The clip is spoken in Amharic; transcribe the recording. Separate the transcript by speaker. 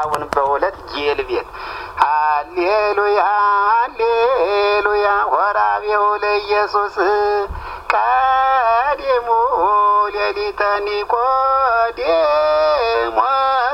Speaker 1: ጌታውን በሁለት ጌልቤት ሃሌሉያ ሃሌሉያ ወራቤው ለኢየሱስ ቀዲሙ ሌሊተ ኒቆዲሞስ